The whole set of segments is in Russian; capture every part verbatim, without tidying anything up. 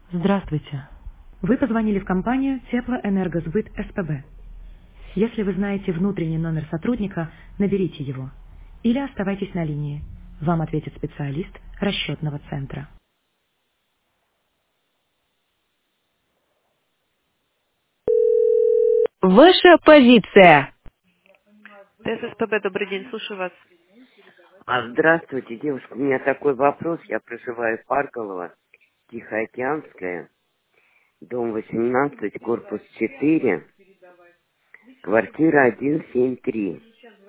Здравствуйте. Вы позвонили в компанию Теплоэнергосбыт СПБ. Если вы знаете внутренний номер сотрудника, наберите его. Или оставайтесь на линии. Вам ответит специалист расчетного центра. Ваша позиция. ТССПБ, добрый день, слушаю вас. А, здравствуйте, девушка. У меня такой вопрос. Я проживаю в Парково, Тихоокеанская, дом восемнадцать, корпус четыре, квартира сто семьдесят три,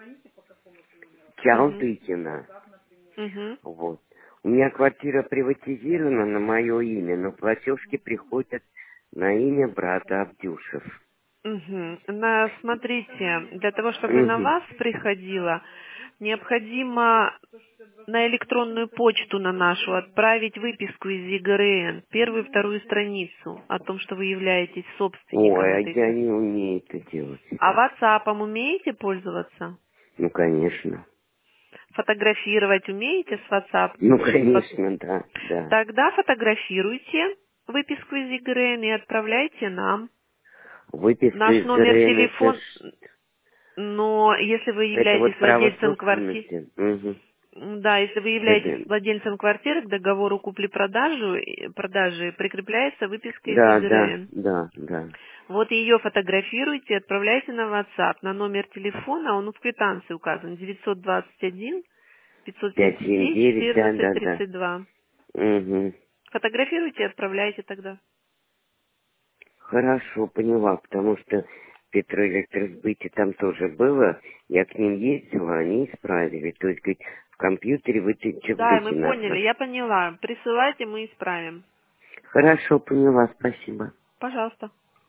Угу. Чалтыкина. Угу. Вот. У меня квартира приватизирована на мое имя, но платежки приходят на имя брата Абдюшев. Угу. На, смотрите, для того, чтобы на Угу. вас приходило, необходимо на электронную почту на нашу отправить выписку из ЕГРН, первую и вторую страницу о том, что вы являетесь собственником Ой, а этой я не квартиры. умею это делать. А WhatsApp умеете пользоваться? Ну, конечно. Фотографировать умеете с WhatsApp? Ну, С фот- конечно, да, да. Тогда фотографируйте выписку из ЕГРН и отправляйте нам. Выписка Наш из номер ГРН, это телефона, ж но если вы Это вот являетесь право владельцем квартиры, собственности. Угу. да, если вы являетесь ГД. владельцем квартиры, к договору купли-продажи продажи прикрепляется выписка из Да, да, ЕГРН. да, да. Вот ее фотографируйте, отправляйте на WhatsApp на номер телефона, он в квитанции указан, девятьсот двадцать один пятьсот Пять семьдесят семь девять девять, да, четырнадцать да, да. тридцать два. Угу. Фотографируйте и отправляйте тогда. Хорошо, поняла, потому что в Петроэлектросбыте там тоже было, я к ним ездила, они исправили. То есть, говорит, в компьютере вытащить Да, мы сбыки поняли, надо. я поняла. Присылайте, мы исправим. Хорошо, поняла, спасибо. Пожалуйста.